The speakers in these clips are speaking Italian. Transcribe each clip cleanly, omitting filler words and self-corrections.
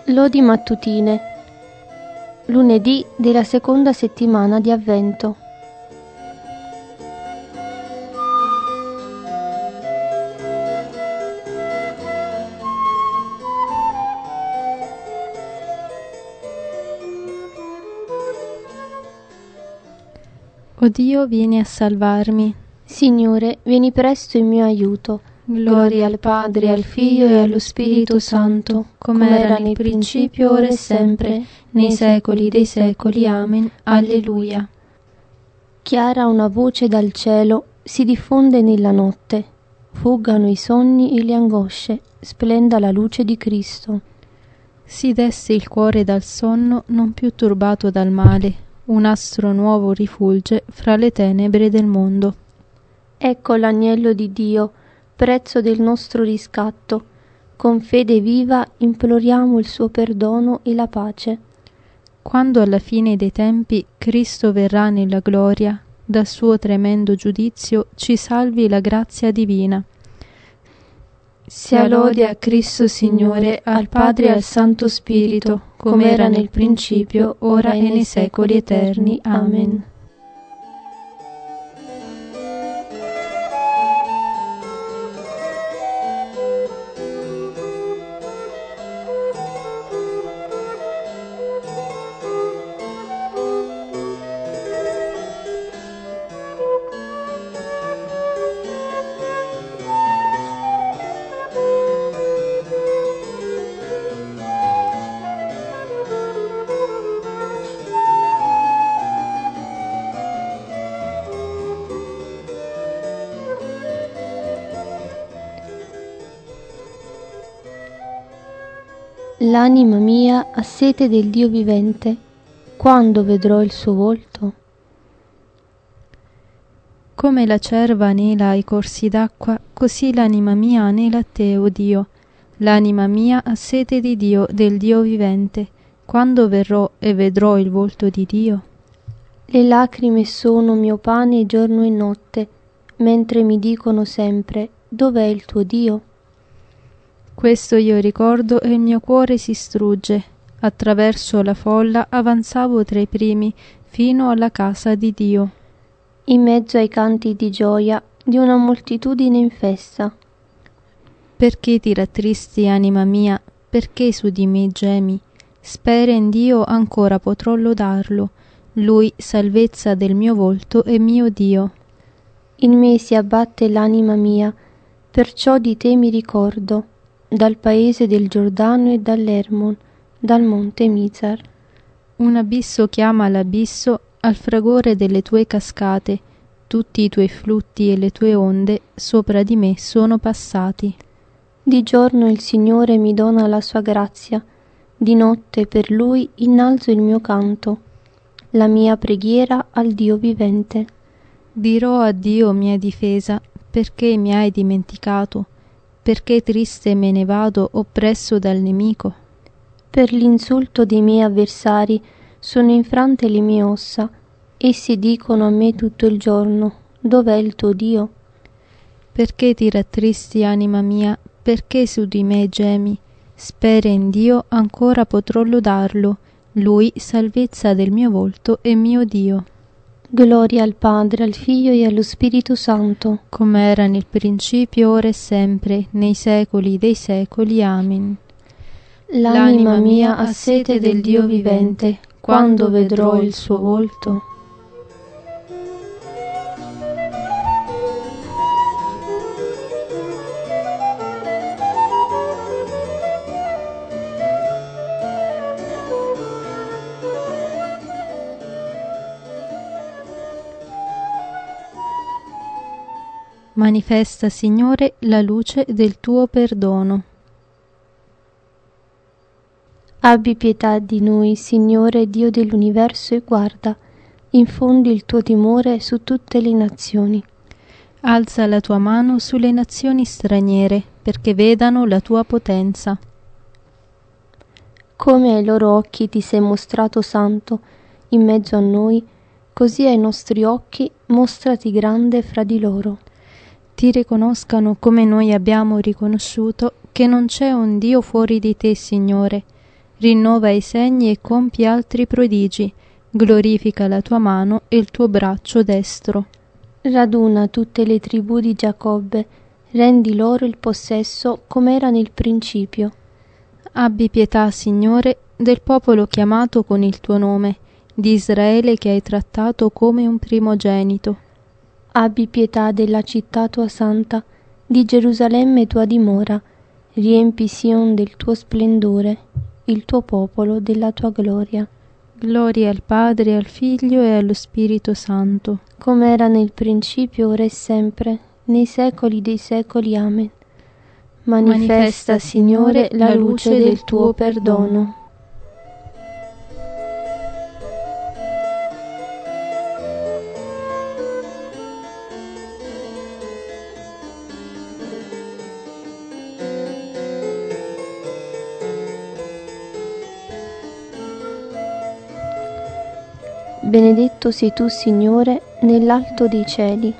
Lodi mattutine. Lunedì della seconda settimana di Avvento. O Dio, vieni a salvarmi. Signore, vieni presto in mio aiuto. Gloria al Padre, al Figlio e allo Spirito Santo, come era nel principio, ora e sempre, nei secoli dei secoli. Amen. Alleluia. Chiara una voce dal cielo si diffonde nella notte. Fuggano i sonni e le angosce, splenda la luce di Cristo. Si desse il cuore dal sonno, non più turbato dal male. Un astro nuovo rifulge fra le tenebre del mondo. Ecco l'agnello di Dio, prezzo del nostro riscatto. Con fede viva imploriamo il suo perdono e la pace. Quando alla fine dei tempi Cristo verrà nella gloria, dal suo tremendo giudizio ci salvi la grazia divina. Sia lode a Cristo Signore, al Padre e al Santo Spirito, come era nel principio, ora e nei secoli eterni. Amen. L'anima mia ha sete del Dio vivente. Quando vedrò il suo volto? Come la cerva anela ai corsi d'acqua, così l'anima mia anela a te, o Dio. L'anima mia ha sete di Dio, del Dio vivente. Quando verrò e vedrò il volto di Dio? Le lacrime sono mio pane giorno e notte, mentre mi dicono sempre: dov'è il tuo Dio? Questo io ricordo e il mio cuore si strugge. Attraverso la folla avanzavo tra i primi fino alla casa di Dio. In mezzo ai canti di gioia di una moltitudine in festa. Perché ti rattristi, anima mia? Perché su di me gemi? Spera in Dio, ancora potrò lodarlo. Lui, salvezza del mio volto e mio Dio. In me si abbatte l'anima mia, perciò di te mi ricordo, dal paese del Giordano e dall'Ermon, dal monte Mizar. Un abisso chiama l'abisso al fragore delle tue cascate, tutti i tuoi flutti e le tue onde sopra di me sono passati. Di giorno il Signore mi dona la sua grazia, di notte per Lui innalzo il mio canto, la mia preghiera al Dio vivente. Dirò a Dio mia difesa, perché mi hai dimenticato? Perché triste me ne vado oppresso dal nemico? Per l'insulto dei miei avversari sono infrante le mie ossa. Essi dicono a me tutto il giorno: dov'è il tuo Dio? Perché ti rattristi, anima mia? Perché su di me gemi? Spera in Dio, ancora potrò lodarlo. Lui, salvezza del mio volto e mio Dio. Gloria al Padre, al Figlio e allo Spirito Santo, come era nel principio, ora e sempre, nei secoli dei secoli. Amen. L'anima mia ha sete del Dio vivente. Quando vedrò il suo volto? Manifesta, Signore, la luce del tuo perdono. Abbi pietà di noi, Signore Dio dell'universo, e guarda, infondi il tuo timore su tutte le nazioni. Alza la tua mano sulle nazioni straniere, perché vedano la tua potenza. Come ai loro occhi ti sei mostrato santo in mezzo a noi, così ai nostri occhi mostrati grande fra di loro. Ti riconoscano come noi abbiamo riconosciuto che non c'è un Dio fuori di te, Signore, rinnova i segni e compie altri prodigi, glorifica la tua mano e il tuo braccio destro. Raduna tutte le tribù di Giacobbe, rendi loro il possesso come era nel principio. Abbi pietà, Signore, del popolo chiamato con il tuo nome, di Israele che hai trattato come un primogenito. Abbi pietà della città tua santa, di Gerusalemme tua dimora, riempi Sion del tuo splendore, il tuo popolo della tua gloria. Gloria al Padre, al Figlio e allo Spirito Santo, come era nel principio, ora e sempre, nei secoli dei secoli. Amen. Manifesta, Signore, la luce del tuo perdono. Benedetto sei tu, Signore, nell'alto dei cieli.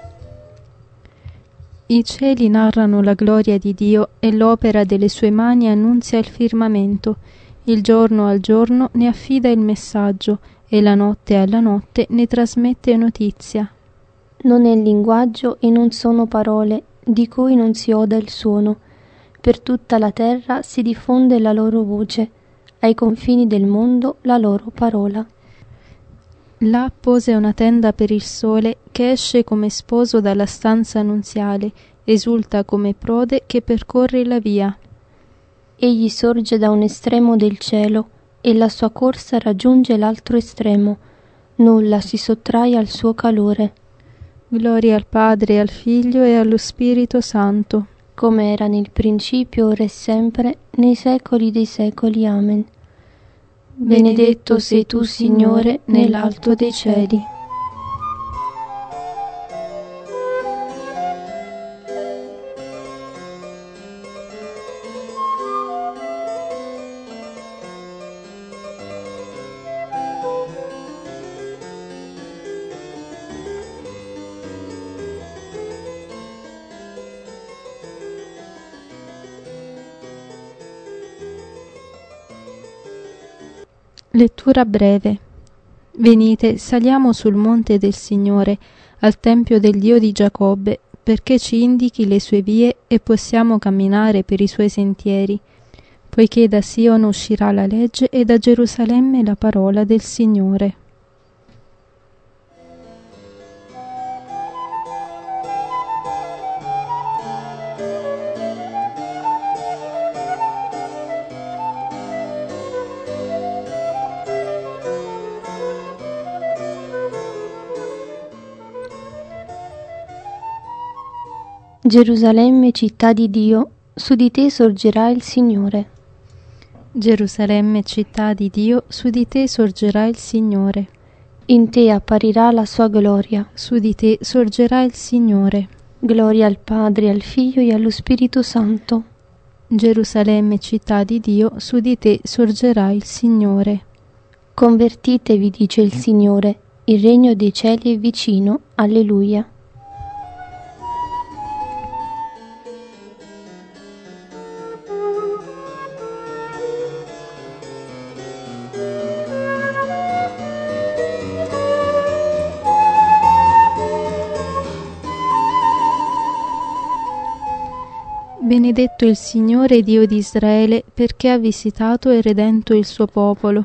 I cieli narrano la gloria di Dio e l'opera delle sue mani annunzia il firmamento. Il giorno al giorno ne affida il messaggio e la notte alla notte ne trasmette notizia. Non è linguaggio e non sono parole, di cui non si oda il suono. Per tutta la terra si diffonde la loro voce, ai confini del mondo la loro parola. Là pose una tenda per il sole che esce come sposo dalla stanza nuziale, esulta come prode che percorre la via. Egli sorge da un estremo del cielo e la sua corsa raggiunge l'altro estremo. Nulla si sottrae al suo calore. Gloria al Padre, al Figlio e allo Spirito Santo, come era nel principio, ora e sempre, nei secoli dei secoli. Amen. Benedetto sei tu, Signore, nell'alto dei cieli. Lettura breve. Venite, saliamo sul monte del Signore, al tempio del Dio di Giacobbe, perché ci indichi le sue vie e possiamo camminare per i suoi sentieri, poiché da Sion uscirà la legge e da Gerusalemme la parola del Signore. Gerusalemme, città di Dio, su di te sorgerà il Signore. Gerusalemme, città di Dio, su di te sorgerà il Signore. In te apparirà la sua gloria. Su di te sorgerà il Signore. Gloria al Padre, al Figlio e allo Spirito Santo. Gerusalemme, città di Dio, su di te sorgerà il Signore. Convertitevi, dice il Signore, il regno dei cieli è vicino. Alleluia. Benedetto il Signore Dio di Israele, perché ha visitato e redento il suo popolo.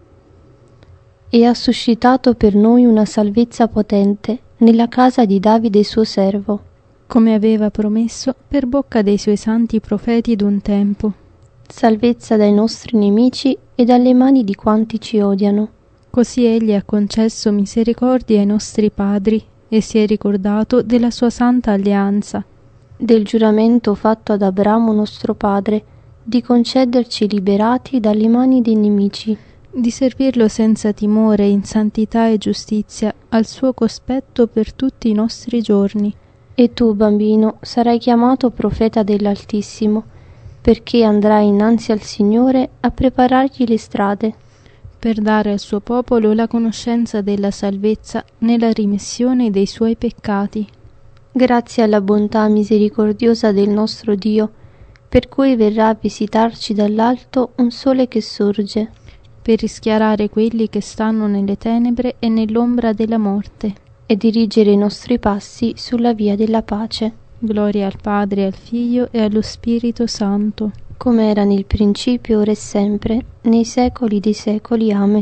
E ha suscitato per noi una salvezza potente nella casa di Davide suo servo, come aveva promesso per bocca dei suoi santi profeti d'un tempo. Salvezza dai nostri nemici e dalle mani di quanti ci odiano. Così egli ha concesso misericordia ai nostri padri e si è ricordato della sua santa alleanza, del giuramento fatto ad Abramo nostro padre, di concederci liberati dalle mani dei nemici, di servirlo senza timore in santità e giustizia al suo cospetto per tutti i nostri giorni. E tu, bambino, sarai chiamato profeta dell'Altissimo, perché andrai innanzi al Signore a preparargli le strade, per dare al suo popolo la conoscenza della salvezza nella rimissione dei suoi peccati. Grazie alla bontà misericordiosa del nostro Dio, per cui verrà a visitarci dall'alto un sole che sorge, per rischiarare quelli che stanno nelle tenebre e nell'ombra della morte, e dirigere i nostri passi sulla via della pace. Gloria al Padre, al Figlio e allo Spirito Santo, come era nel principio, ora e sempre, nei secoli dei secoli. Amen.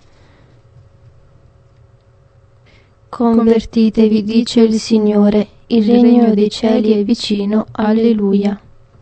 Convertitevi, dice il Signore, il regno dei cieli è vicino. Alleluia.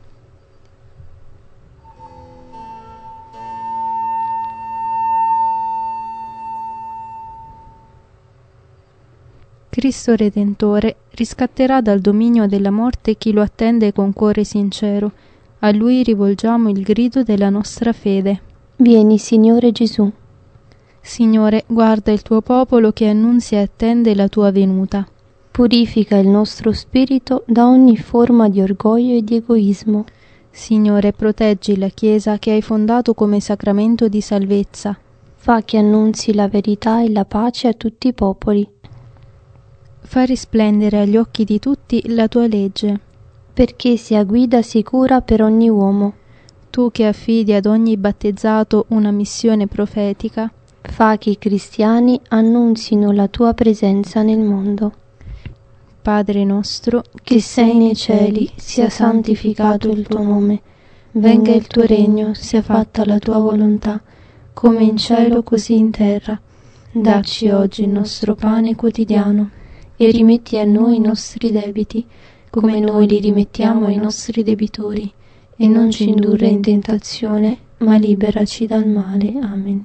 Cristo Redentore riscatterà dal dominio della morte chi lo attende con cuore sincero. A Lui rivolgiamo il grido della nostra fede. Vieni, Signore Gesù. Signore, guarda il tuo popolo che annunzia e attende la tua venuta. Purifica il nostro spirito da ogni forma di orgoglio e di egoismo. Signore, proteggi la Chiesa che hai fondato come sacramento di salvezza. Fa che annunzi la verità e la pace a tutti i popoli. Fa risplendere agli occhi di tutti la tua legge, perché sia guida sicura per ogni uomo. Tu che affidi ad ogni battezzato una missione profetica, fa che i cristiani annunzino la tua presenza nel mondo. Padre nostro, che sei nei cieli, sia santificato il tuo nome. Venga il tuo regno, sia fatta la tua volontà, come in cielo così in terra. Dacci oggi il nostro pane quotidiano e rimetti a noi i nostri debiti, come noi li rimettiamo ai nostri debitori, e non ci indurre in tentazione, ma liberaci dal male. Amen.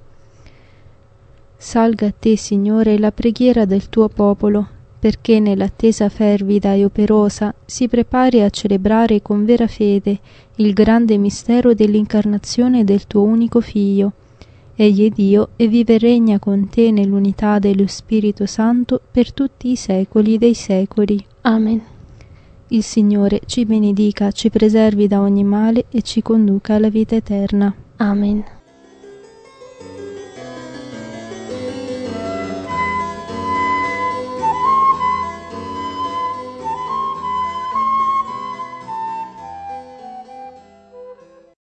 Salga a te, Signore, la preghiera del tuo popolo, perché nell'attesa fervida e operosa si prepari a celebrare con vera fede il grande mistero dell'incarnazione del tuo unico Figlio. Egli è Dio e vive e regna con te nell'unità dello Spirito Santo per tutti i secoli dei secoli. Amen. Il Signore ci benedica, ci preservi da ogni male e ci conduca alla vita eterna. Amen.